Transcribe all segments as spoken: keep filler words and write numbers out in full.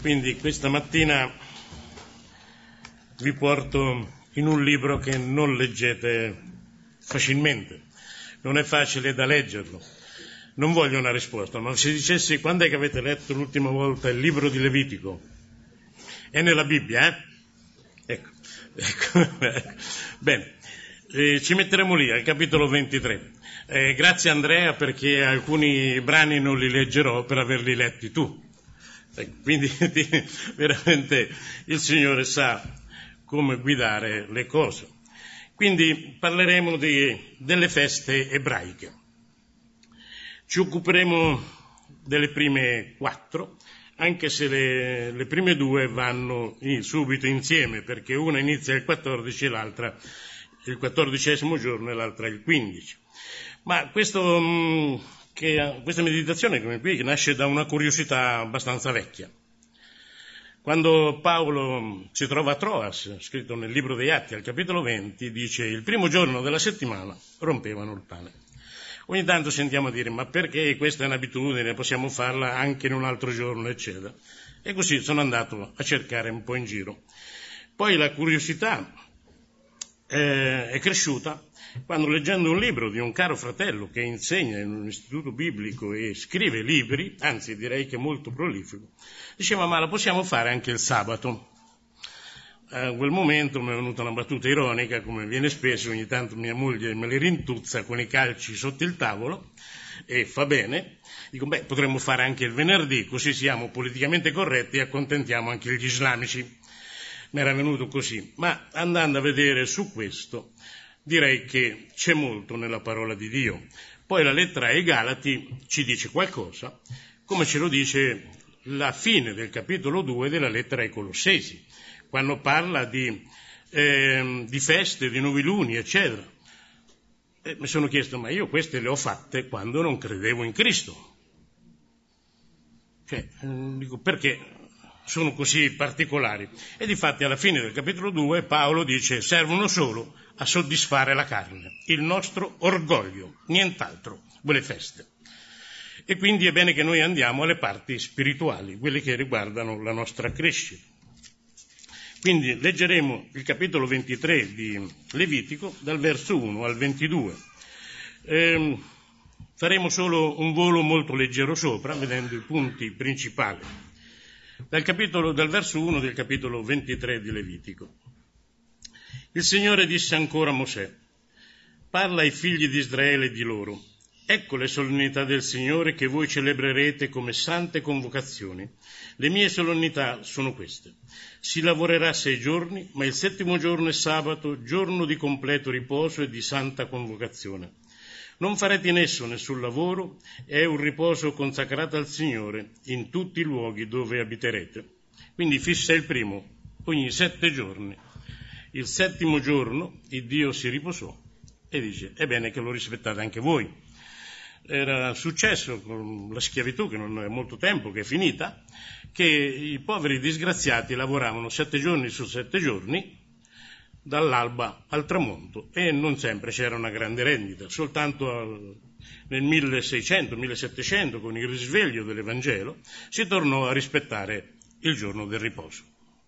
Quindi questa mattina vi porto in un libro che non leggete facilmente, non è facile da leggerlo. Non voglio una risposta, ma se dicessi quando è che avete letto l'ultima volta il libro di Levitico? È nella Bibbia, eh? Ecco, ecco. Bene, eh, ci metteremo lì al capitolo ventitré. Eh, grazie Andrea, perché alcuni brani non li leggerò per averli letti tu. Eh, quindi veramente il Signore sa come guidare le cose. Quindi parleremo di, delle feste ebraiche. Ci occuperemo delle prime quattro, anche se le, le prime due vanno in, subito insieme, perché una inizia il quattordici e l'altra il quattordicesimo giorno e l'altra il quindici. Ma questo, mh, che, questa meditazione come qui che nasce da una curiosità abbastanza vecchia. Quando Paolo si trova a Troas, scritto nel libro degli Atti al capitolo venti, dice: il primo giorno della settimana rompevano il pane. Ogni tanto sentiamo dire: ma perché questa è un'abitudine, possiamo farla anche in un altro giorno, eccetera. E così sono andato a cercare un po' in giro. Poi la curiosità eh, è cresciuta quando, leggendo un libro di un caro fratello che insegna in un istituto biblico e scrive libri, anzi direi che è molto prolifico, diceva: ma la possiamo fare anche il sabato? A quel momento mi è venuta una battuta ironica, come viene spesso, ogni tanto mia moglie me li rintuzza con i calci sotto il tavolo, e fa bene. Dico: beh, potremmo fare anche il venerdì, così siamo politicamente corretti e accontentiamo anche gli islamici. Mi era venuto così, ma andando a vedere su questo, direi che c'è molto nella parola di Dio. Poi la lettera ai Galati ci dice qualcosa, come ce lo dice la fine del capitolo due della lettera ai Colossesi, quando parla di, eh, di feste, di noviluni, eccetera. E mi sono chiesto: ma io queste le ho fatte quando non credevo in Cristo. Cioè, dico, perché sono così particolari? E difatti alla fine del capitolo due Paolo dice: servono solo a soddisfare la carne, il nostro orgoglio, nient'altro, quelle feste. E quindi è bene che noi andiamo alle parti spirituali, quelle che riguardano la nostra crescita. Quindi leggeremo il capitolo ventitré di Levitico dal verso uno al ventidue. Eh, faremo solo un volo molto leggero sopra, vedendo i punti principali. Dal, capitolo, dal verso uno del capitolo ventitré di Levitico. Il Signore disse ancora a Mosè: parla ai figli di Israele e di loro: ecco le solennità del Signore che voi celebrerete come sante convocazioni. Le mie solennità sono queste: si lavorerà sei giorni, ma il settimo giorno è sabato, giorno di completo riposo e di santa convocazione. Non farete in esso nessun lavoro, è un riposo consacrato al Signore in tutti i luoghi dove abiterete. Quindi fissa il primo, ogni sette giorni. Il settimo giorno il Dio si riposò e dice: è bene che lo rispettate anche voi. Era successo con la schiavitù, che non è molto tempo che è finita, che i poveri disgraziati lavoravano sette giorni su sette giorni, dall'alba al tramonto, e non sempre c'era una grande rendita. Soltanto nel milleseicento millesettecento, con il risveglio dell'Evangelo, si tornò a rispettare il giorno del riposo.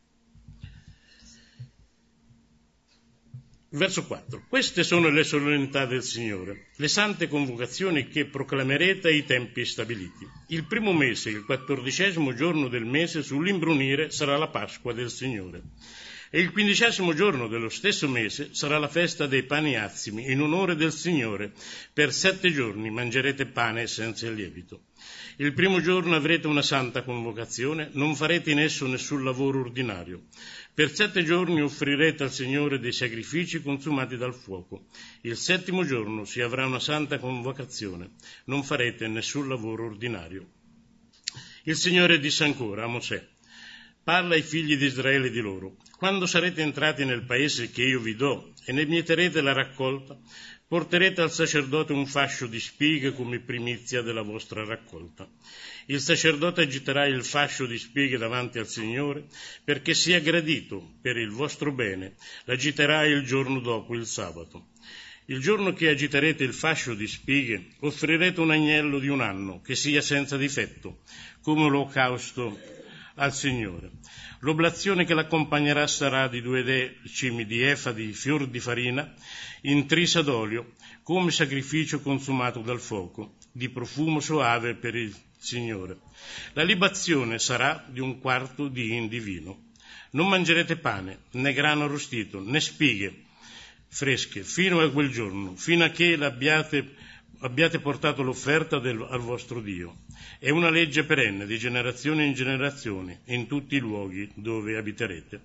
Verso quattro. Queste sono le solennità del Signore, le sante convocazioni che proclamerete ai tempi stabiliti. Il primo mese, il quattordicesimo giorno del mese, sull'imbrunire sarà la Pasqua del Signore. E il quindicesimo giorno dello stesso mese sarà la festa dei pani azimi, in onore del Signore. Per sette giorni mangerete pane senza lievito. Il primo giorno avrete una santa convocazione, non farete in esso nessun lavoro ordinario. Per sette giorni offrirete al Signore dei sacrifici consumati dal fuoco. Il settimo giorno si avrà una santa convocazione, non farete nessun lavoro ordinario. Il Signore disse ancora a Mosè: parla ai figli di Israele di loro: quando sarete entrati nel paese che io vi do e ne mieterete la raccolta, porterete al sacerdote un fascio di spighe come primizia della vostra raccolta. Il sacerdote agiterà il fascio di spighe davanti al Signore, perché sia gradito per il vostro bene. L'agiterà il giorno dopo, il sabato. Il giorno che agiterete il fascio di spighe, offrirete un agnello di un anno, che sia senza difetto, come olocausto al Signore. L'oblazione che l'accompagnerà sarà di due decimi di efa di fior di farina intrisa d'olio, come sacrificio consumato dal fuoco, di profumo soave per il Signore. La libazione sarà di un quarto di hin di vino. Non mangerete pane, né grano arrostito, né spighe fresche, fino a quel giorno, fino a che l'abbiate abbiate portato l'offerta del, al vostro Dio. È una legge perenne, di generazione in generazione, in tutti i luoghi dove abiterete.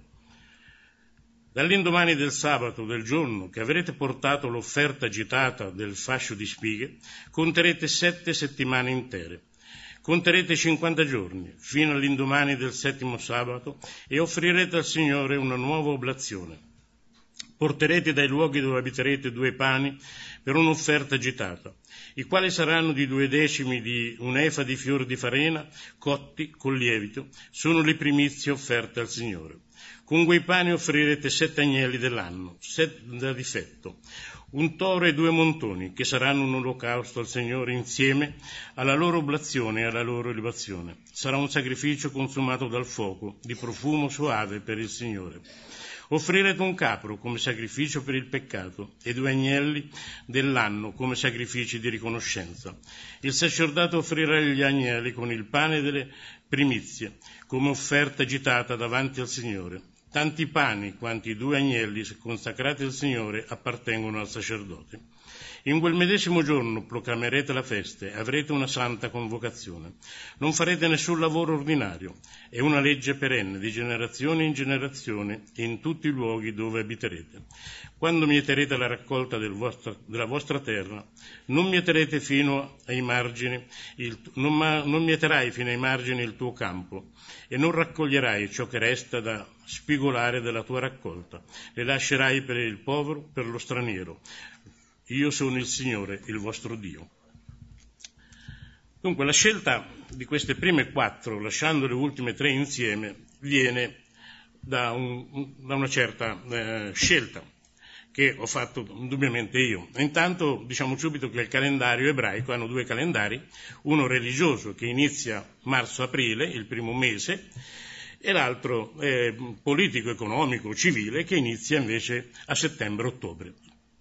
Dall'indomani del sabato, del giorno che avrete portato l'offerta agitata del fascio di spighe, conterete sette settimane intere. Conterete cinquanta giorni, fino all'indomani del settimo sabato, e offrirete al Signore una nuova oblazione. Porterete dai luoghi dove abiterete due pani per un'offerta agitata, i quali saranno di due decimi di un'efa di fior di farina, cotti con lievito, sono le primizie offerte al Signore. Con quei pani offrirete sette agnelli dell'anno, sette da difetto, un toro e due montoni, che saranno un olocausto al Signore insieme alla loro oblazione e alla loro libazione. Sarà un sacrificio consumato dal fuoco, di profumo soave per il Signore. Offrirete un capro come sacrificio per il peccato e due agnelli dell'anno come sacrifici di riconoscenza. Il sacerdote offrirà gli agnelli con il pane delle primizie come offerta agitata davanti al Signore. Tanti pani quanti i due agnelli consacrati al Signore appartengono al sacerdote. In quel medesimo giorno proclamerete la festa e avrete una santa convocazione. Non farete nessun lavoro ordinario. È una legge perenne, di generazione in generazione, in tutti i luoghi dove abiterete. Quando mieterete la raccolta del vostro, della vostra terra, non mieterete fino ai margini, il, non, ma, non mieterai fino ai margini il tuo campo, e non raccoglierai ciò che resta da spigolare della tua raccolta. Le lascerai per il povero, per lo straniero. Io sono il Signore, il vostro Dio. Dunque, la scelta di queste prime quattro, lasciando le ultime tre insieme, viene da, un, da una certa eh, scelta che ho fatto indubbiamente io. Intanto diciamo subito che il calendario ebraico hanno due calendari, uno religioso che inizia marzo-aprile, il primo mese, e l'altro eh, politico, economico, civile, che inizia invece a settembre-ottobre.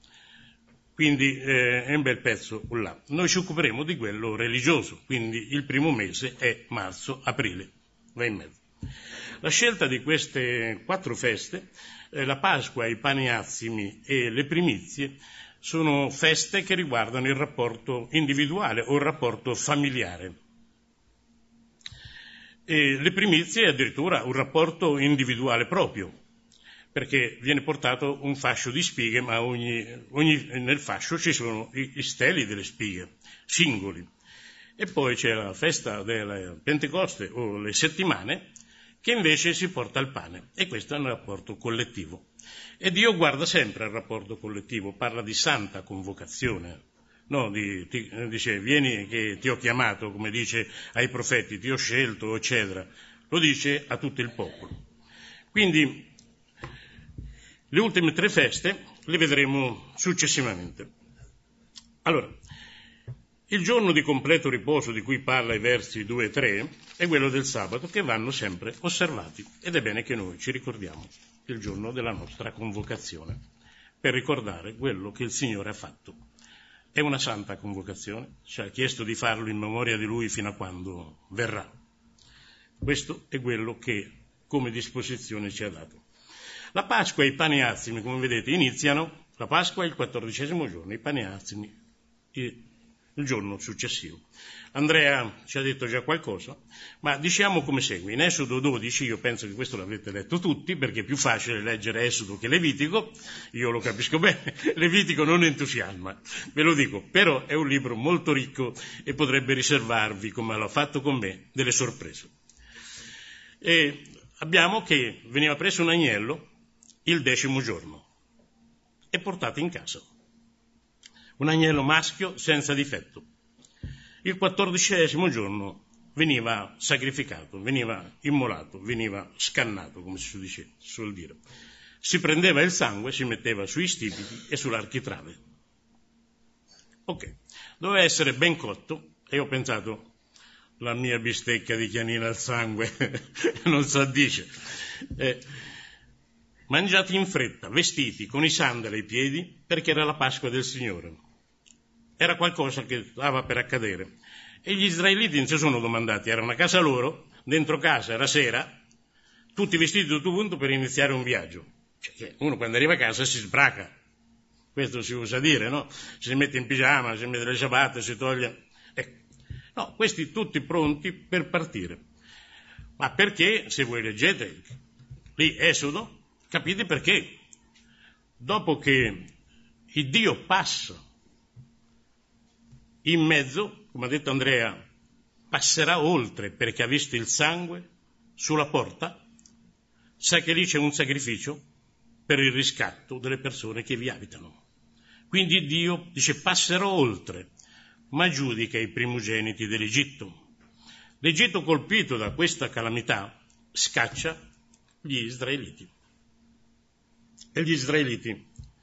Quindi eh, è un bel pezzo là. Noi ci occuperemo di quello religioso, quindi il primo mese è marzo-aprile, va in mezzo. La scelta di queste quattro feste, eh, la Pasqua, i pani azimi e le primizie, sono feste che riguardano il rapporto individuale o il rapporto familiare. E le primizie è addirittura un rapporto individuale proprio, perché viene portato un fascio di spighe, ma ogni, ogni, nel fascio ci sono i, i steli delle spighe, singoli. E poi c'è la festa della Pentecoste o le settimane, che invece si porta il pane, e questo è un rapporto collettivo. E Dio guarda sempre al rapporto collettivo, parla di santa convocazione, no, di, ti, dice vieni che ti ho chiamato, come dice ai profeti, ti ho scelto, eccetera, lo dice a tutto il popolo. Quindi le ultime tre feste le vedremo successivamente. Allora, il giorno di completo riposo di cui parla i versi due e tre è quello del sabato, che vanno sempre osservati, ed è bene che noi ci ricordiamo il giorno della nostra convocazione, per ricordare quello che il Signore ha fatto. È una santa convocazione, ci ha chiesto di farlo in memoria di Lui fino a quando verrà. Questo è quello che come disposizione ci ha dato. La Pasqua e i pani azimi, come vedete, iniziano, la Pasqua è il quattordicesimo giorno, i pani azimi il giorno successivo. Andrea ci ha detto già qualcosa, ma diciamo come segue. In Esodo dodici, io penso che questo l'avrete letto tutti, perché è più facile leggere Esodo che Levitico, io lo capisco bene, Levitico non entusiasma, ve lo dico, però è un libro molto ricco e potrebbe riservarvi, come l'ha fatto con me, delle sorprese. E abbiamo che veniva preso un agnello il decimo giorno e portato in casa. Un agnello maschio senza difetto. Il quattordicesimo giorno veniva sacrificato, veniva immolato, veniva scannato, come si dice, suol dire. Si prendeva il sangue, si metteva sui stipiti e sull'architrave. Ok, doveva essere ben cotto e ho pensato, la mia bistecca di chianina al sangue, non si addice. Eh, mangiati in fretta, vestiti con i sandali ai piedi, perché era la Pasqua del Signore. Era qualcosa che stava per accadere. E gli israeliti non si sono domandati, era una casa loro, dentro casa era sera, tutti vestiti di tutto punto per iniziare un viaggio. Cioè, uno quando arriva a casa si sbraca, questo si usa dire, no? Si mette in pigiama, si mette le ciabatte, si toglie... Ecco. No, questi tutti pronti per partire. Ma perché, se voi leggete lì Esodo, capite perché. Dopo che il Dio passa in mezzo, come ha detto Andrea, passerà oltre perché ha visto il sangue sulla porta, sa che lì c'è un sacrificio per il riscatto delle persone che vi abitano. Quindi Dio dice passerò oltre, ma giudica i primogeniti dell'Egitto. L'Egitto, colpito da questa calamità, scaccia gli israeliti. E gli israeliti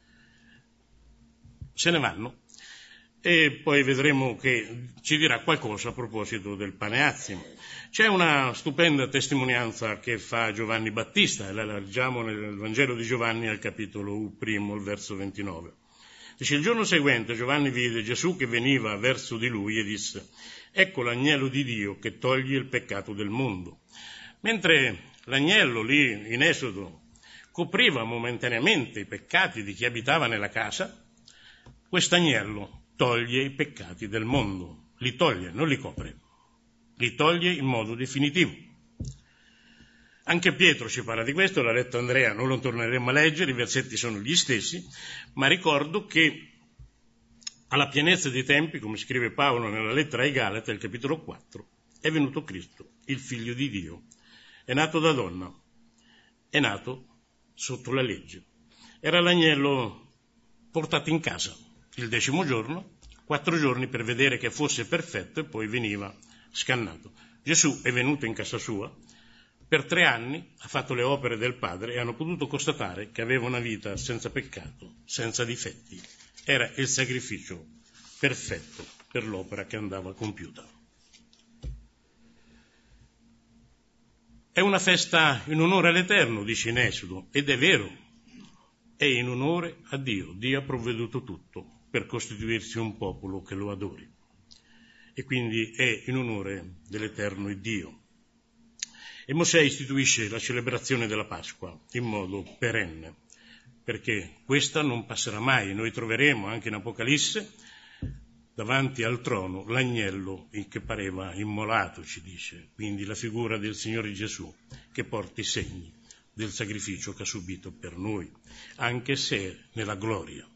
se ne vanno. E poi vedremo che ci dirà qualcosa a proposito del pane azimo. C'è una stupenda testimonianza che fa Giovanni Battista, e la leggiamo nel Vangelo di Giovanni al capitolo primo, il verso ventinove. Dice, il giorno seguente Giovanni vide Gesù che veniva verso di lui e disse, ecco l'agnello di Dio che toglie il peccato del mondo. Mentre l'agnello lì in Esodo copriva momentaneamente i peccati di chi abitava nella casa, quest'agnello toglie i peccati del mondo, li toglie, non li copre, li toglie in modo definitivo. Anche Pietro ci parla di questo, l'ha letto Andrea, non lo torneremo a leggere, i versetti sono gli stessi, ma ricordo che alla pienezza dei tempi, come scrive Paolo nella lettera ai Galati, al capitolo quattro, è venuto Cristo, il Figlio di Dio, è nato da donna, è nato sotto la legge. Era l'agnello portato in casa il decimo giorno, quattro giorni per vedere che fosse perfetto e poi veniva scannato. Gesù è venuto in casa sua, per tre anni ha fatto le opere del Padre e hanno potuto constatare che aveva una vita senza peccato, senza difetti. Era il sacrificio perfetto per l'opera che andava compiuta. È una festa in onore all'Eterno, dice in Esodo, ed è vero, è in onore a Dio. Dio ha provveduto tutto per costituirsi un popolo che lo adori. E quindi è in onore dell'Eterno Dio. E Mosè istituisce la celebrazione della Pasqua in modo perenne, perché questa non passerà mai. Noi troveremo anche in Apocalisse, davanti al trono, l'agnello che pareva immolato, ci dice, quindi la figura del Signore Gesù che porta i segni del sacrificio che ha subito per noi, anche se nella gloria.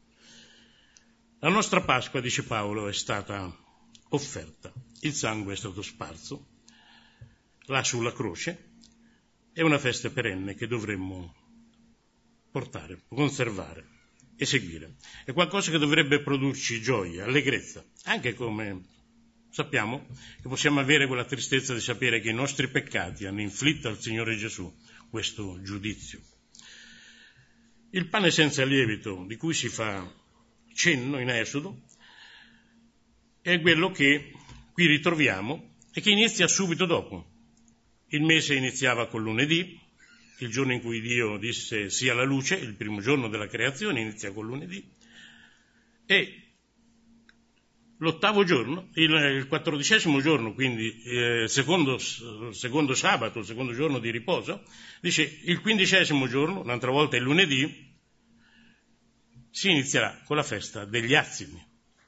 La nostra Pasqua, dice Paolo, è stata offerta, il sangue è stato sparso, là sulla croce, è una festa perenne che dovremmo portare, conservare e seguire. È qualcosa che dovrebbe produrci gioia, allegrezza, anche come sappiamo che possiamo avere quella tristezza di sapere che i nostri peccati hanno inflitto al Signore Gesù questo giudizio. Il pane senza lievito di cui si fa cenno in Esodo è quello che qui ritroviamo e che inizia subito dopo. Il mese iniziava col lunedì, il giorno in cui Dio disse sia la luce, il primo giorno della creazione inizia col lunedì, e l'ottavo giorno, il, il quattordicesimo giorno, quindi eh, secondo, secondo sabato, il secondo giorno di riposo, dice il quindicesimo giorno, un'altra volta il lunedì, si inizierà con la festa degli azimi.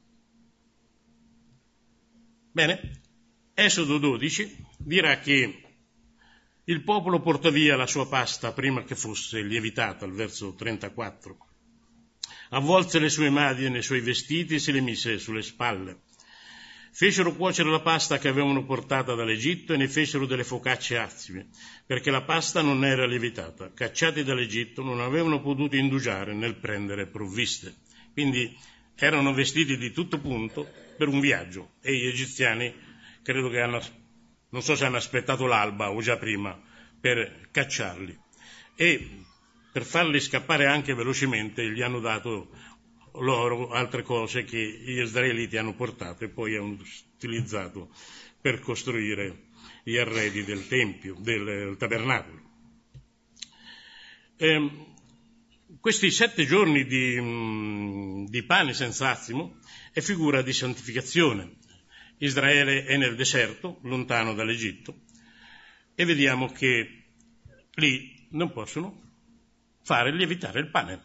Bene, Esodo dodici dirà che il popolo portò via la sua pasta prima che fosse lievitata, al verso trentaquattro. Avvolse le sue madie nei suoi vestiti e se le mise sulle spalle. Fecero cuocere la pasta che avevano portata dall'Egitto e ne fecero delle focacce azime, perché la pasta non era lievitata. Cacciati dall'Egitto non avevano potuto indugiare nel prendere provviste. Quindi erano vestiti di tutto punto per un viaggio e gli egiziani credo che hanno, non so se hanno aspettato l'alba o già prima, per cacciarli. E per farli scappare anche velocemente gli hanno dato loro altre cose che gli israeliti hanno portato e poi hanno utilizzato per costruire gli arredi del Tempio, del, del Tabernacolo. Eh, questi sette giorni di, di pane senza azimo è figura di santificazione. Israele è nel deserto, lontano dall'Egitto, e vediamo che lì non possono fare lievitare il pane.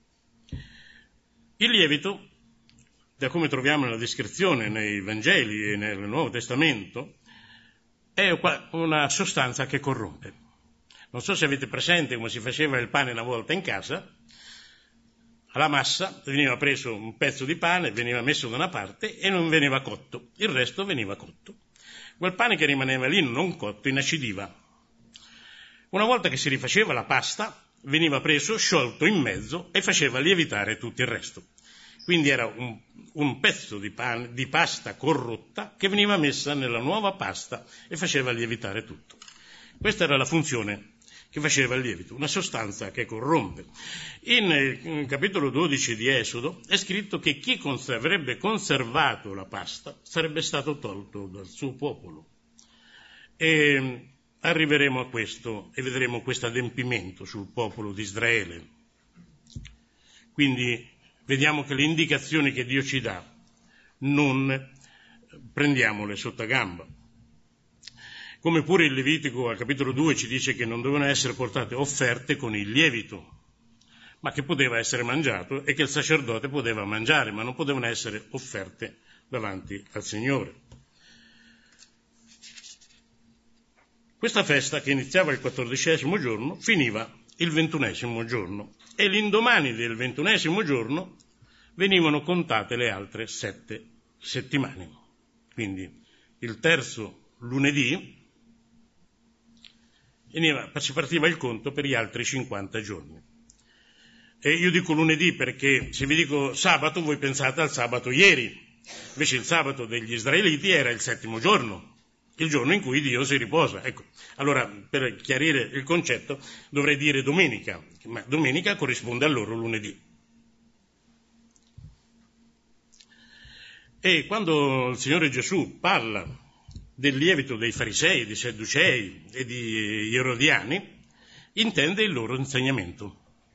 Il lievito, da come troviamo nella descrizione nei Vangeli e nel Nuovo Testamento, è una sostanza che corrompe. Non so se avete presente come si faceva il pane una volta in casa. Alla massa veniva preso un pezzo di pane, veniva messo da una parte e non veniva cotto, il resto veniva cotto. Quel pane che rimaneva lì non cotto inacidiva. Una volta che si rifaceva la pasta, veniva preso, sciolto in mezzo e faceva lievitare tutto il resto. Quindi era un, un pezzo di, pane, di pasta corrotta che veniva messa nella nuova pasta e faceva lievitare tutto. Questa era la funzione che faceva il lievito, una sostanza che corrompe. In, in capitolo dodici di Esodo è scritto che chi cons- avrebbe conservato la pasta sarebbe stato tolto dal suo popolo. E arriveremo a questo e vedremo questo adempimento sul popolo di Israele. Quindi vediamo che le indicazioni che Dio ci dà non prendiamole sotto gamba. Come pure il Levitico al capitolo due ci dice che non dovevano essere portate offerte con il lievito, ma che poteva essere mangiato e che il sacerdote poteva mangiare, ma non potevano essere offerte davanti al Signore. Questa festa, che iniziava il quattordicesimo giorno, finiva il ventunesimo giorno e l'indomani del ventunesimo giorno venivano contate le altre sette settimane. Quindi il terzo lunedì veniva, si partiva il conto per gli altri cinquanta giorni. E io dico lunedì perché se vi dico sabato voi pensate al sabato ieri, invece il sabato degli israeliti era il settimo giorno, il giorno in cui Dio si riposa. Ecco, allora per chiarire il concetto dovrei dire domenica, ma domenica corrisponde a loro lunedì. E quando il Signore Gesù parla del lievito dei farisei, dei sadducei e di erodiani, intende il loro insegnamento.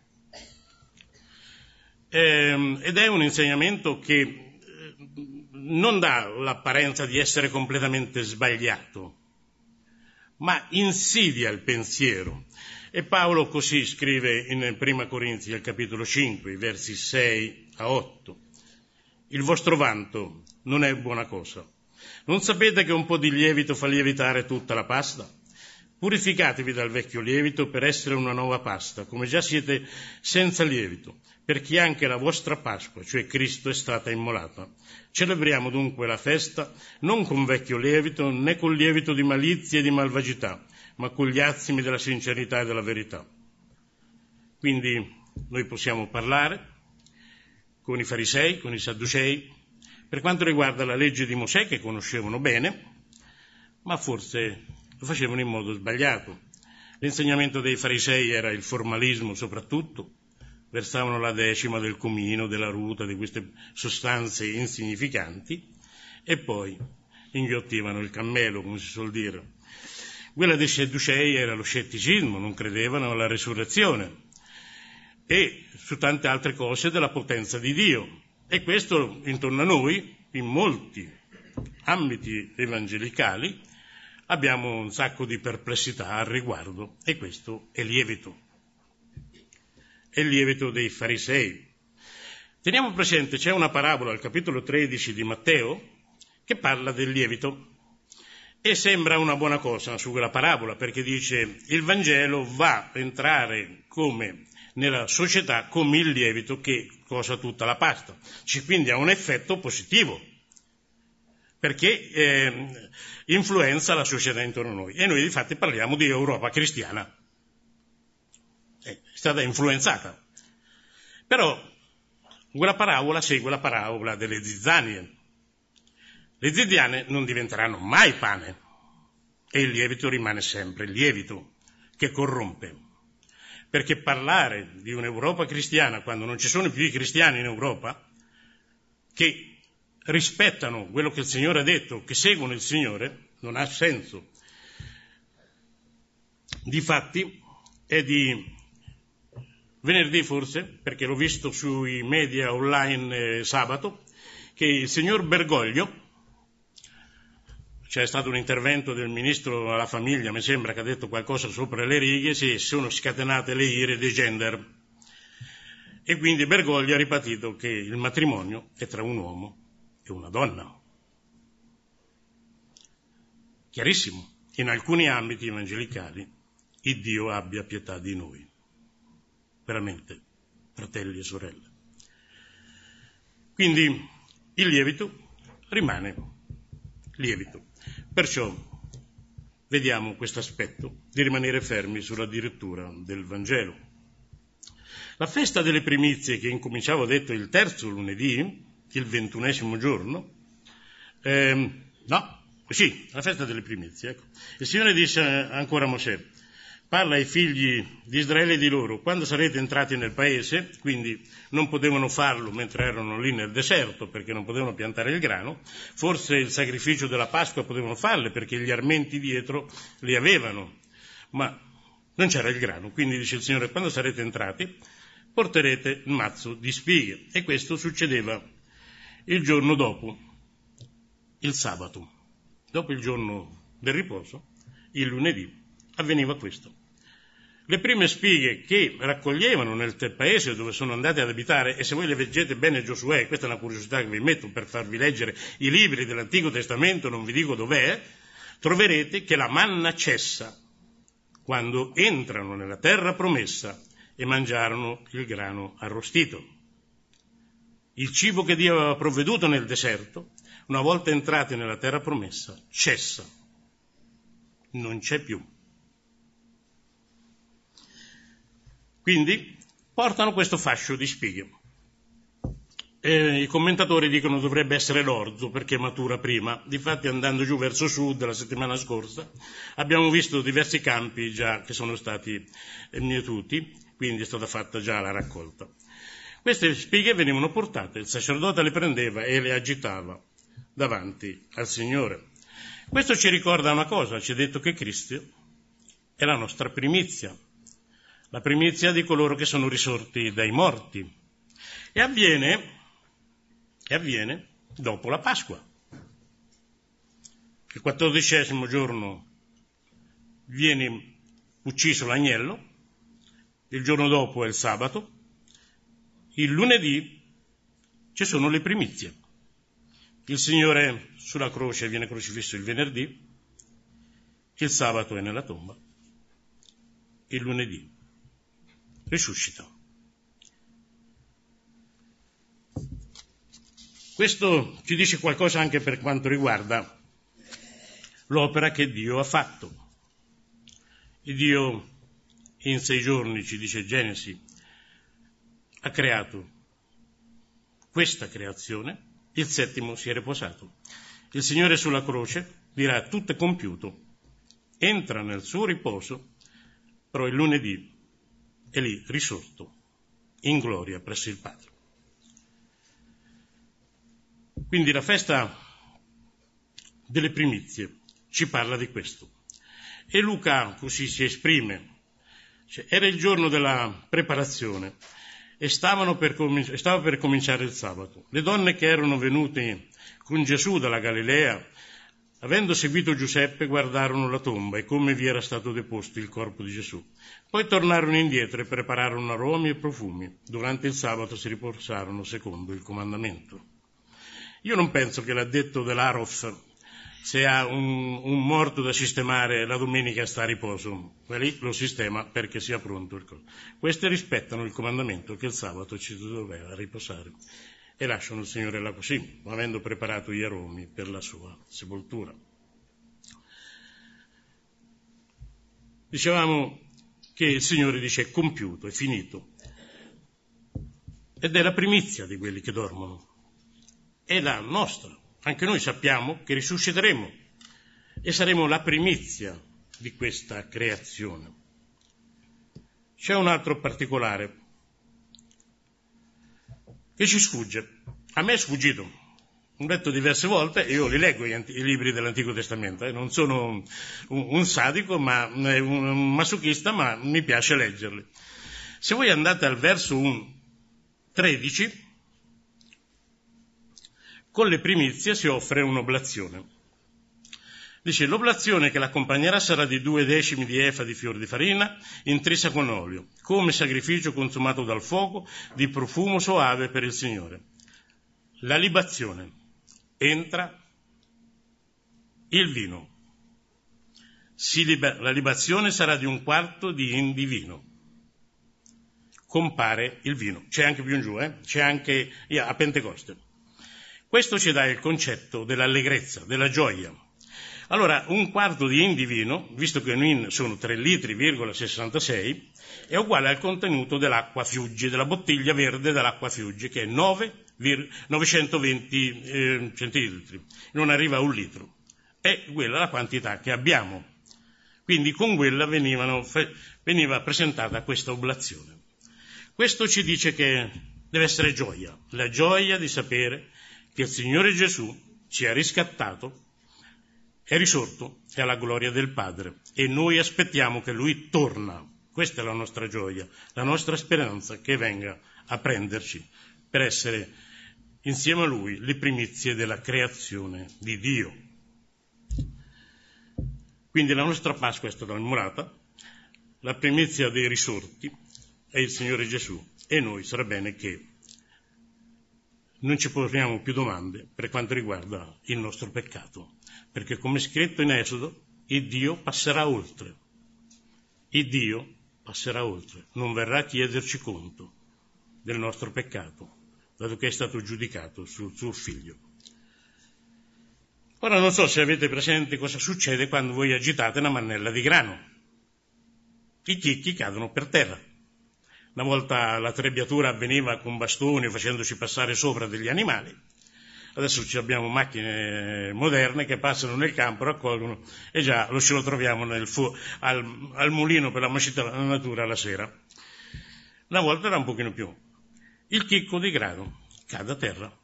Ehm, ed è un insegnamento che non dà l'apparenza di essere completamente sbagliato, ma insidia il pensiero. E Paolo così scrive in Prima Corinzi, al capitolo cinque, versi sei a otto. Il vostro vanto non è buona cosa. Non sapete che un po' di lievito fa lievitare tutta la pasta? Purificatevi dal vecchio lievito per essere una nuova pasta, come già siete senza lievito, perché anche la vostra Pasqua, cioè Cristo, è stata immolata. Celebriamo dunque la festa non con vecchio lievito, né con lievito di malizia e di malvagità, ma con gli azimi della sincerità e della verità. Quindi noi possiamo parlare con i farisei, con i sadducei, per quanto riguarda la legge di Mosè, che conoscevano bene, ma forse lo facevano in modo sbagliato. L'insegnamento dei farisei era il formalismo soprattutto, versavano la decima del comino, della ruta, di queste sostanze insignificanti, e poi inghiottivano il cammello, come si suol dire. Quella dei sadducei era lo scetticismo, non credevano alla resurrezione e su tante altre cose della potenza di Dio. E questo intorno a noi, in molti ambiti evangelicali, abbiamo un sacco di perplessità al riguardo, e questo è lievito. È il lievito dei farisei. Teniamo presente, c'è una parabola al capitolo tredici di Matteo che parla del lievito e sembra una buona cosa su quella parabola, perché dice il Vangelo va a entrare come nella società come il lievito che cosa tutta la pasta. Ci quindi ha un effetto positivo, perché eh, influenza la società intorno a noi. E noi infatti parliamo di Europa cristiana. È stata influenzata. Però quella parabola segue la parabola delle zizzanie. Le zizzanie non diventeranno mai pane e il lievito rimane sempre il lievito che corrompe. Perché parlare di un'Europa cristiana quando non ci sono più i cristiani in Europa che rispettano quello che il Signore ha detto, che seguono il Signore, non ha senso. Difatti è di venerdì forse, perché l'ho visto sui media online eh, sabato, che il signor Bergoglio, c'è stato un intervento del ministro alla famiglia, mi sembra che ha detto qualcosa sopra le righe, si sono scatenate le ire dei gender. E quindi Bergoglio ha ripetuto che il matrimonio è tra un uomo e una donna. Chiarissimo, in alcuni ambiti evangelicali il Dio abbia pietà di noi, veramente, fratelli e sorelle. Quindi il lievito rimane lievito. Perciò vediamo questo aspetto di rimanere fermi sulla dirittura del Vangelo. La festa delle primizie, che incominciava, ho detto, il terzo lunedì, il ventunesimo giorno, ehm, no, sì, la festa delle primizie, ecco. Il Signore disse ancora a Mosè: parla ai figli di Israele e di loro, quando sarete entrati nel paese, quindi non potevano farlo mentre erano lì nel deserto perché non potevano piantare il grano, forse il sacrificio della Pasqua potevano farle perché gli armenti dietro li avevano, ma non c'era il grano, quindi dice il Signore: quando sarete entrati porterete il mazzo di spighe. E questo succedeva il giorno dopo, il sabato, dopo il giorno del riposo, il lunedì, avveniva questo. Le prime spighe che raccoglievano nel paese dove sono andate ad abitare, e se voi le leggete bene Giosuè, questa è una curiosità che vi metto per farvi leggere i libri dell'Antico Testamento, non vi dico dov'è, troverete che la manna cessa quando entrano nella terra promessa e mangiarono il grano arrostito. Il cibo che Dio aveva provveduto nel deserto, una volta entrati nella terra promessa, cessa, non c'è più. Quindi portano questo fascio di spighe. E i commentatori dicono dovrebbe essere l'orzo perché matura prima. Difatti, andando giù verso sud la settimana scorsa abbiamo visto diversi campi già che sono stati mietuti, quindi è stata fatta già la raccolta. Queste spighe venivano portate, il sacerdote le prendeva e le agitava davanti al Signore. Questo ci ricorda una cosa: ci è detto che Cristo è la nostra primizia, la primizia di coloro che sono risorti dai morti, e avviene, e avviene dopo la Pasqua. Il quattordicesimo giorno viene ucciso l'agnello, il giorno dopo è il sabato, il lunedì ci sono le primizie. Il Signore sulla croce viene crocifisso il venerdì, il sabato è nella tomba, il lunedì risuscita. Questo ci dice qualcosa anche per quanto riguarda l'opera che Dio ha fatto. Il Dio in sei giorni, ci dice Genesi, ha creato questa creazione, il settimo si è riposato. Il Signore sulla croce dirà: tutto è compiuto, entra nel suo riposo, però il lunedì è lì risorto in gloria presso il Padre. Quindi la festa delle primizie ci parla di questo. E Luca così si esprime: cioè, era il giorno della preparazione e stavano per comin- stava per cominciare il sabato. Le donne che erano venute con Gesù dalla Galilea, avendo seguito Giuseppe, guardarono la tomba e come vi era stato deposto il corpo di Gesù. Poi tornarono indietro e prepararono aromi e profumi. Durante il sabato si riposarono secondo il comandamento. Io non penso che l'addetto dell'Arof, se ha un, un morto da sistemare, la domenica sta a riposo, lì lo sistema perché sia pronto il corpo. Queste rispettano il comandamento che il sabato ci doveva riposare e lasciano il Signore là così, avendo preparato gli aromi per la sua sepoltura. Dicevamo che il Signore dice: è compiuto, è finito, ed è la primizia di quelli che dormono, è la nostra. Anche noi sappiamo che risusciteremo e saremo la primizia di questa creazione. C'è un altro particolare che ci sfugge. A me è sfuggito. ho letto diverse volte, e io li leggo i libri dell'Antico Testamento, eh. Non sono un, un sadico, ma un masochista, ma mi piace leggerli. Se voi andate al verso tredici, con le primizie si offre un'oblazione. Dice: l'oblazione che l'accompagnerà sarà di due decimi di efa di fior di farina intrisa con olio, come sacrificio consumato dal fuoco, di profumo soave per il Signore. La libazione: entra il vino. Si liba- la libazione sarà di un quarto di in di vino. Compare il vino. C'è anche più in giù, eh? C'è anche yeah, a Pentecoste. Questo ci dà il concetto dell'allegrezza, della gioia. Allora, un quarto di in di vino, visto che un in sono tre litri, virgola sessantasei, è uguale al contenuto dell'acqua Fiuggi, della bottiglia verde dell'acqua Fiuggi, che è nove, novecentoventi eh, centilitri, non arriva a un litro. È quella la quantità che abbiamo. Quindi con quella venivano, veniva presentata questa oblazione. Questo ci dice che deve essere gioia, la gioia di sapere che il Signore Gesù ci ha riscattato, è risorto, è alla gloria del Padre, e noi aspettiamo che Lui torna. Questa è la nostra gioia, la nostra speranza che venga a prenderci per essere insieme a Lui le primizie della creazione di Dio. Quindi la nostra Pasqua è stata immolata, la primizia dei risorti è il Signore Gesù, e noi sarà bene che non ci poniamo più domande per quanto riguarda il nostro peccato, perché come è scritto in Esodo, il Dio passerà oltre, il Dio passerà oltre, non verrà a chiederci conto del nostro peccato, dato che è stato giudicato sul suo figlio. Ora non so se avete presente cosa succede quando voi agitate una mannella di grano. I chicchi cadono per terra. Una volta la trebbiatura avveniva con bastoni, facendoci passare sopra degli animali. Adesso abbiamo macchine moderne che passano nel campo, raccolgono, e già lo ce lo troviamo nel fu- al, al mulino per la macinatura la sera. Una volta era un pochino più. Il chicco di grano cade a terra.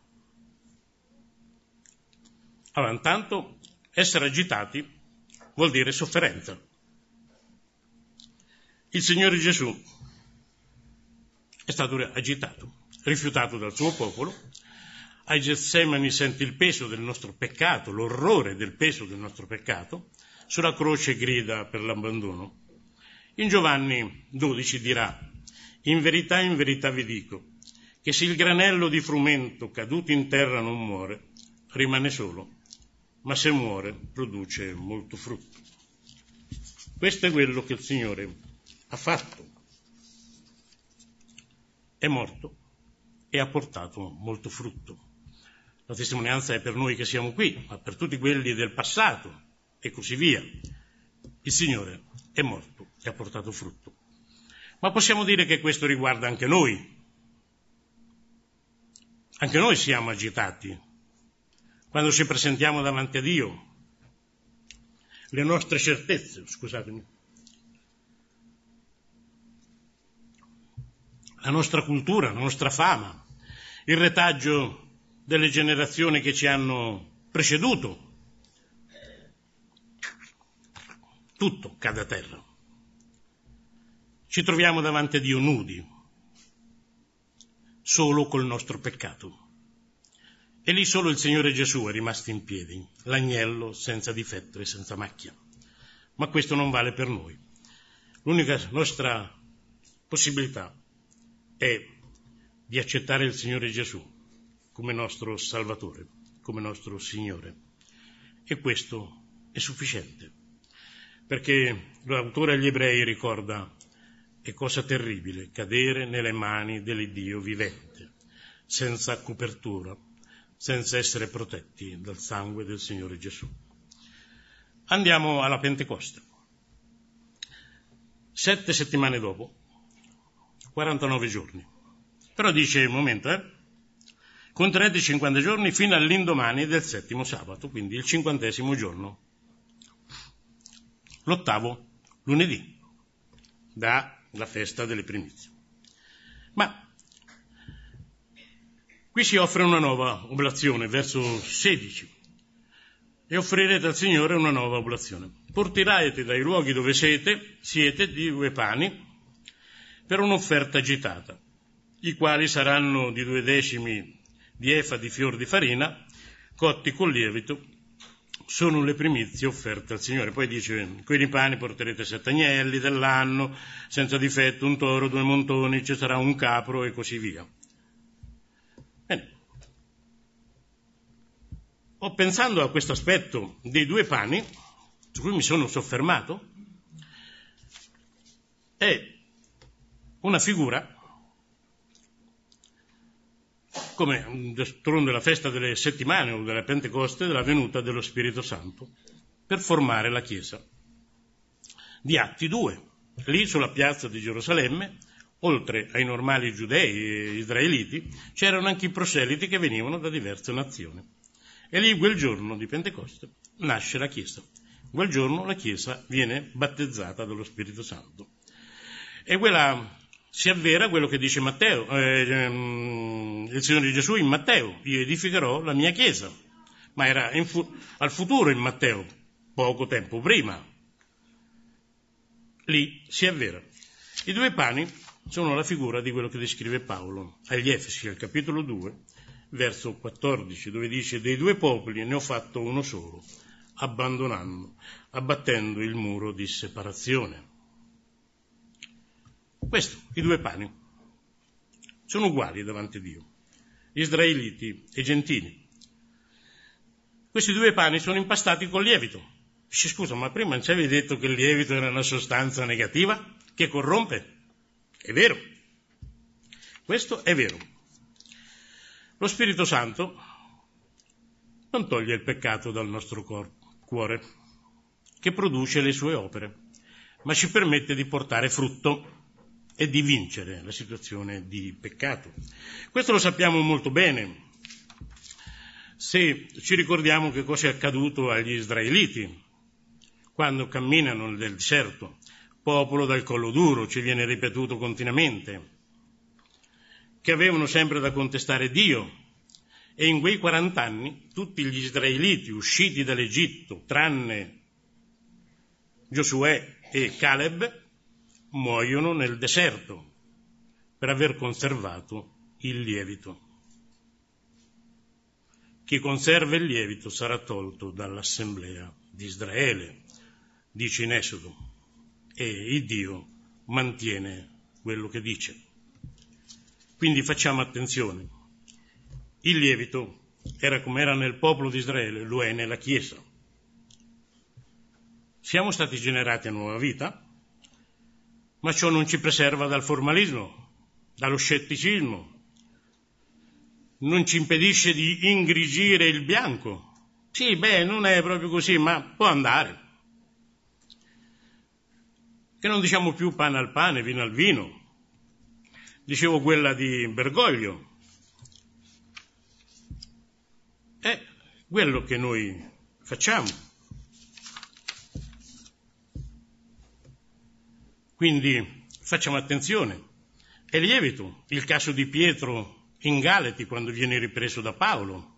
Allora, intanto, essere agitati vuol dire sofferenza. Il Signore Gesù è stato agitato, rifiutato dal suo popolo. Ai Getsemani sente il peso del nostro peccato, l'orrore del peso del nostro peccato, sulla croce grida per l'abbandono. In Giovanni dodici dirà: in verità, in verità vi dico, che se il granello di frumento caduto in terra non muore, rimane solo, ma se muore produce molto frutto. Questo è quello che il Signore ha fatto. È morto e ha portato molto frutto. La testimonianza è per noi che siamo qui, ma per tutti quelli del passato e così via. Il Signore è morto e ha portato frutto. Ma possiamo dire che questo riguarda anche noi. Anche noi siamo agitati quando ci presentiamo davanti a Dio. Le nostre certezze, scusatemi, la nostra cultura, la nostra fama, il retaggio delle generazioni che ci hanno preceduto, tutto cade a terra. Ci troviamo davanti a Dio nudi, solo col nostro peccato. E lì solo il Signore Gesù è rimasto in piedi, l'agnello senza difetto e senza macchia. Ma questo non vale per noi. L'unica nostra possibilità è di accettare il Signore Gesù come nostro Salvatore, come nostro Signore. E questo è sufficiente, perché l'autore agli Ebrei ricorda: è cosa terribile cadere nelle mani dell'Iddio vivente, senza copertura, senza essere protetti dal sangue del Signore Gesù. Andiamo alla Pentecoste. Sette settimane dopo, quarantanove giorni. Però dice, un momento, eh? Contenete cinquanta giorni fino all'indomani del settimo sabato, quindi il cinquantesimo giorno. L'ottavo lunedì, dalla festa delle primizie. Ma Qui si offre una nuova oblazione, verso sedici. E offrirete al Signore una nuova oblazione. Porterete dai luoghi dove siete, siete di due pani per un'offerta agitata, i quali saranno di due decimi di efa di fior di farina, cotti con lievito, sono le primizie offerte al Signore. Poi dice, quei pani porterete sette agnelli dell'anno, senza difetto, un toro, due montoni, ci sarà un capro e così via. Bene. Ho pensando a questo aspetto dei due pani, su cui mi sono soffermato, è una figura, come d'altronde la festa delle settimane o della Pentecoste, della venuta dello Spirito Santo, per formare la Chiesa. Di Atti due, lì sulla piazza di Gerusalemme, oltre ai normali giudei e israeliti, c'erano anche i proseliti che venivano da diverse nazioni. E lì quel giorno di Pentecoste nasce la Chiesa. Quel giorno la Chiesa viene battezzata dallo Spirito Santo. E quella si avvera quello che dice Matteo, eh, il Signore Gesù in Matteo, io edificherò la mia Chiesa. Ma era in fu- al futuro in Matteo, poco tempo prima. Lì si avvera. I due pani sono la figura di quello che descrive Paolo agli Efesi, al capitolo due, verso quattordici, dove dice: dei due popoli ne ho fatto uno solo, abbandonando, abbattendo il muro di separazione. Questo, i due pani, sono uguali davanti a Dio, israeliti e gentili. Questi due pani sono impastati col lievito. Dice, scusa, ma prima non ci avevi detto che il lievito era una sostanza negativa che corrompe? È vero, questo è vero. Lo Spirito Santo non toglie il peccato dal nostro cor- cuore, che produce le sue opere, ma ci permette di portare frutto e di vincere la situazione di peccato. Questo lo sappiamo molto bene se ci ricordiamo che cosa è accaduto agli israeliti quando camminano nel deserto, popolo dal collo duro, ci viene ripetuto continuamente, che avevano sempre da contestare Dio, e in quei quarant'anni tutti gli israeliti usciti dall'Egitto, tranne Giosuè e Caleb, muoiono nel deserto per aver conservato il lievito. Chi conserva il lievito sarà tolto dall'assemblea di Israele, dice in Esodo, e il Dio mantiene quello che dice. Quindi facciamo attenzione. Il lievito era come era nel popolo di Israele, lo è nella Chiesa. Siamo stati generati a nuova vita, ma ciò non ci preserva dal formalismo, dallo scetticismo, non ci impedisce di ingrigire il bianco. Sì, beh, non è proprio così, ma può andare. Che non diciamo più pane al pane, vino al vino. Dicevo quella di Bergoglio. È quello che noi facciamo. Quindi facciamo attenzione. È lievito il caso di Pietro in Galati quando viene ripreso da Paolo.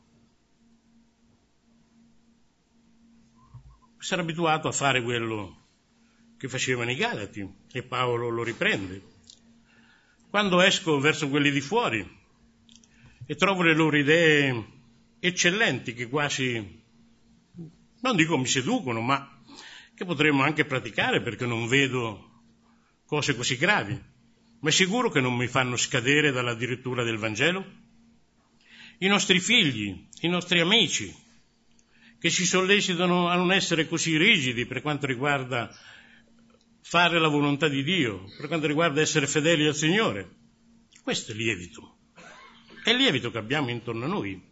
Sarà abituato a fare quello che facevano i Galati e Paolo lo riprende. Quando esco verso quelli di fuori e trovo le loro idee eccellenti che quasi, non dico mi seducono, ma che potremmo anche praticare perché non vedo cose così gravi, ma è sicuro che non mi fanno scadere dalla dirittura del Vangelo? I nostri figli, i nostri amici, che ci sollecitano a non essere così rigidi per quanto riguarda fare la volontà di Dio, per quanto riguarda essere fedeli al Signore. Questo è lievito. È il lievito che abbiamo intorno a noi.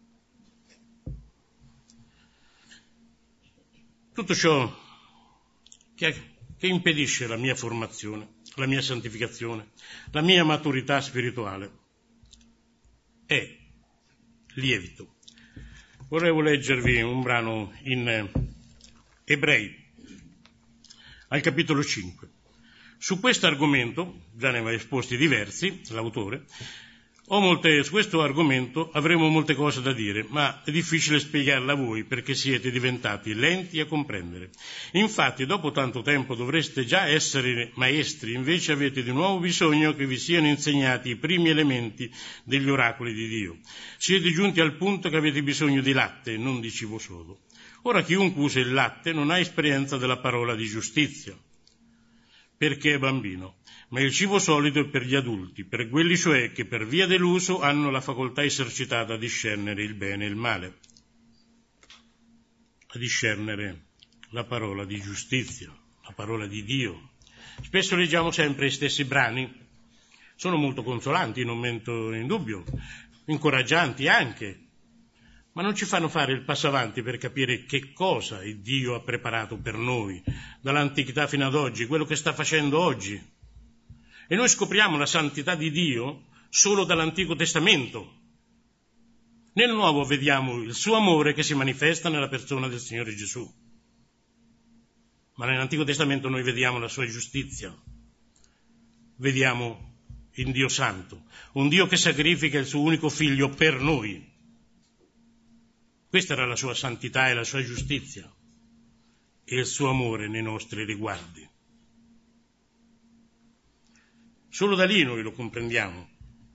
Tutto ciò che, che impedisce la mia formazione, la mia santificazione, la mia maturità spirituale è lievito. Volevo leggervi un brano in Ebrei, al capitolo cinque. Su questo argomento, già ne aveva esposti diversi, l'autore, Ho molte, su questo argomento avremo molte cose da dire, ma è difficile spiegarla a voi perché siete diventati lenti a comprendere. Infatti, dopo tanto tempo dovreste già essere maestri, invece avete di nuovo bisogno che vi siano insegnati i primi elementi degli oracoli di Dio. Siete giunti al punto che avete bisogno di latte, non di cibo solo. Ora chiunque usa il latte non ha esperienza della parola di giustizia, perché è bambino. Ma il cibo solido è per gli adulti, per quelli cioè che per via dell'uso hanno la facoltà esercitata a discernere il bene e il male, a discernere la parola di giustizia, la parola di Dio. Spesso leggiamo sempre gli stessi brani, sono molto consolanti, non metto in dubbio, incoraggianti anche, ma non ci fanno fare il passo avanti per capire che cosa il Dio ha preparato per noi, dall'antichità fino ad oggi, quello che sta facendo oggi. E noi scopriamo la santità di Dio solo dall'Antico Testamento. Nel Nuovo vediamo il suo amore che si manifesta nella persona del Signore Gesù. Ma nell'Antico Testamento noi vediamo la sua giustizia. Vediamo il Dio Santo, un Dio che sacrifica il suo unico figlio per noi. Questa era la sua santità e la sua giustizia e il suo amore nei nostri riguardi. Solo da lì noi lo comprendiamo.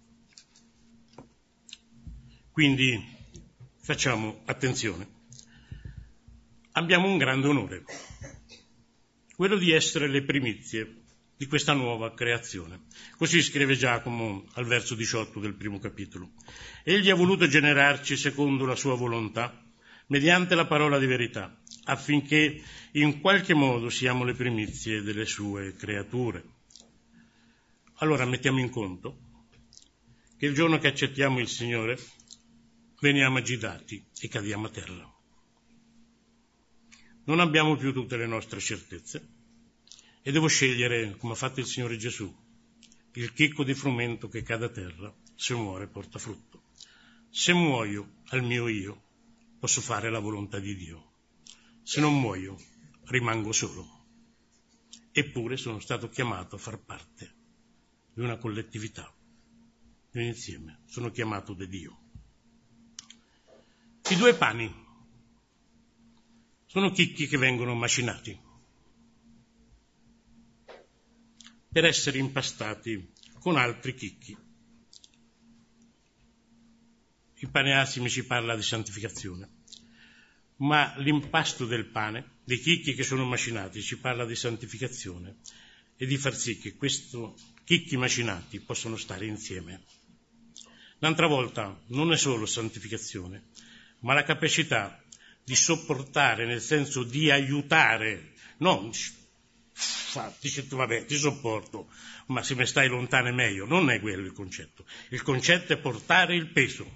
Quindi facciamo attenzione. Abbiamo un grande onore, quello di essere le primizie di questa nuova creazione. Così scrive Giacomo al verso diciotto del primo capitolo. Egli ha voluto generarci secondo la sua volontà, mediante la parola di verità, affinché in qualche modo siamo le primizie delle sue creature. Allora mettiamo in conto che il giorno che accettiamo il Signore veniamo agitati e cadiamo a terra. Non abbiamo più tutte le nostre certezze e devo scegliere, come ha fatto il Signore Gesù, il chicco di frumento che cade a terra, se muore porta frutto. Se muoio al mio io, posso fare la volontà di Dio. Se non muoio, rimango solo. Eppure sono stato chiamato a far parte di una collettività, di un insieme. Sono chiamato da Dio. I due pani sono chicchi che vengono macinati per essere impastati con altri chicchi. Il pane asimi ci parla di santificazione, ma l'impasto del pane, dei chicchi che sono macinati, ci parla di santificazione e di far sì che questi chicchi macinati possano stare insieme. L'altra volta non è solo santificazione, ma la capacità di sopportare, nel senso di aiutare, non dici tu vabbè ti sopporto, ma se mi stai lontano è meglio, non è quello il concetto. Il concetto è portare il peso.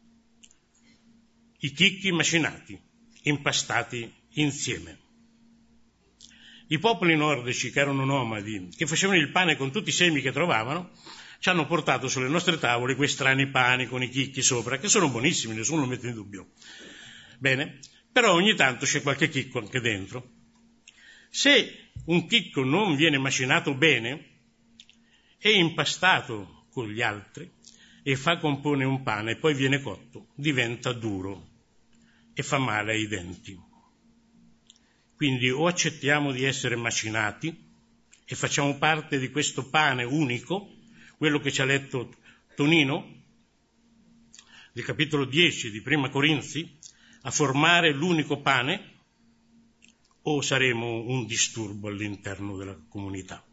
I chicchi macinati, impastati insieme. I popoli nordici che erano nomadi, che facevano il pane con tutti i semi che trovavano, ci hanno portato sulle nostre tavole quei strani pani con i chicchi sopra, che sono buonissimi, nessuno lo mette in dubbio. Bene, però ogni tanto c'è qualche chicco anche dentro. Se un chicco non viene macinato bene, è impastato con gli altri e fa compone un pane e poi viene cotto, diventa duro e fa male ai denti. Quindi o accettiamo di essere macinati e facciamo parte di questo pane unico, quello che ci ha letto Tonino, del capitolo dieci di Prima Corinzi, a formare l'unico pane, o saremo un disturbo all'interno della comunità.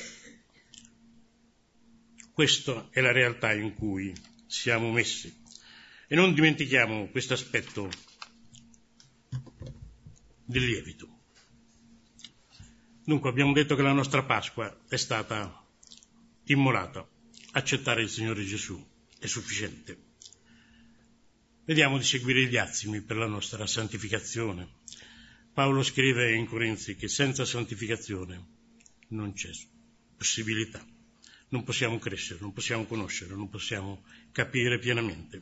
Questa è la realtà in cui siamo messi. E non dimentichiamo questo aspetto del lievito. Dunque abbiamo detto che la nostra Pasqua è stata immolata. Accettare il Signore Gesù è sufficiente. Vediamo di seguire gli azimi per la nostra santificazione. Paolo scrive in Corinzi che senza santificazione non c'è possibilità. Non possiamo crescere, non possiamo conoscere, non possiamo capire pienamente.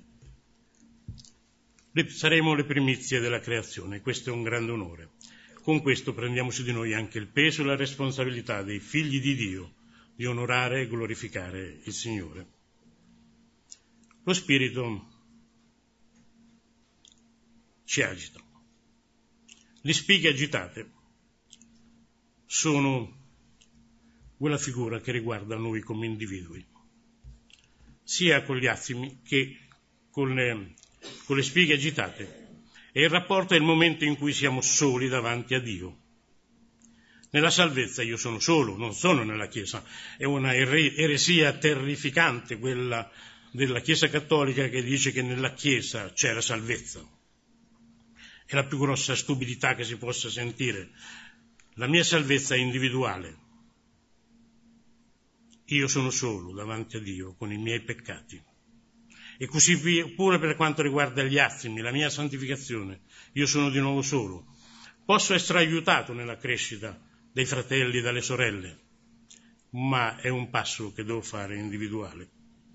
Saremo le primizie della creazione, questo è un grande onore. Con questo prendiamo su di noi anche il peso e la responsabilità dei figli di Dio di onorare e glorificare il Signore. lo spirito ci agita. Le spighe agitate sono quella figura che riguarda noi come individui, sia con gli attimi che con le, con le spighe agitate. E il rapporto è il momento in cui siamo soli davanti a Dio. Nella salvezza io sono solo, non sono nella Chiesa. È una eresia terrificante quella della Chiesa cattolica che dice che nella Chiesa c'è la salvezza. È la più grossa stupidità che si possa sentire. La mia salvezza è individuale. Io sono solo davanti a Dio con i miei peccati. E così pure per quanto riguarda gli attimi, la mia santificazione, io sono di nuovo solo. Posso essere aiutato nella crescita dai fratelli e dalle sorelle, ma è un passo che devo fare individuale.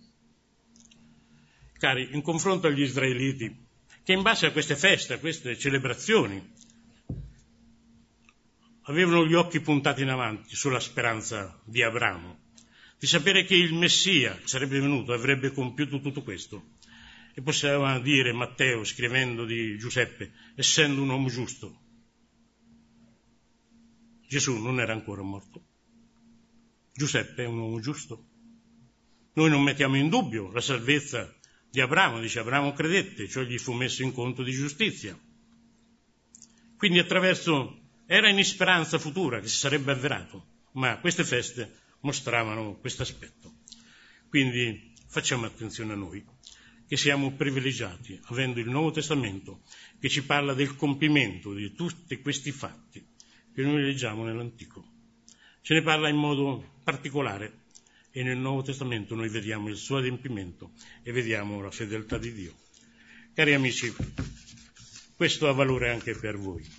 Cari, in confronto agli israeliti, che in base a queste feste, a queste celebrazioni, avevano gli occhi puntati in avanti sulla speranza di Abramo, di sapere che il Messia che sarebbe venuto avrebbe compiuto tutto questo. E possiamo dire Matteo, scrivendo di Giuseppe, essendo un uomo giusto, Gesù non era ancora morto. Giuseppe è un uomo giusto. Noi non mettiamo in dubbio la salvezza di Abramo, dice Abramo credette, cioè gli fu messo in conto di giustizia. Quindi attraverso, era in speranza futura che si sarebbe avverato, ma queste feste mostravano questo aspetto. Quindi facciamo attenzione a noi, che siamo privilegiati, avendo il Nuovo Testamento che ci parla del compimento di tutti questi fatti che noi leggiamo nell'Antico. Ce ne parla in modo particolare e nel Nuovo Testamento noi vediamo il suo adempimento e vediamo la fedeltà di Dio. Cari amici, questo ha valore anche per voi.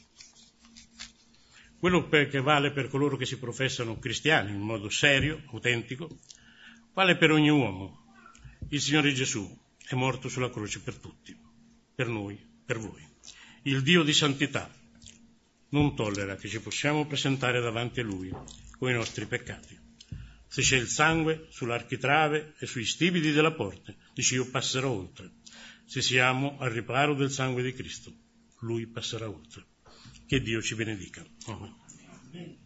Quello che vale per coloro che si professano cristiani in modo serio, autentico, vale per ogni uomo. Il Signore Gesù è morto sulla croce per tutti, per noi, per voi. Il Dio di santità non tollera che ci possiamo presentare davanti a Lui con i nostri peccati. Se c'è il sangue sull'architrave e sui stipiti della porta, dice io passerò oltre. Se siamo al riparo del sangue di Cristo, Lui passerà oltre. Che Dio ci benedica. Amen.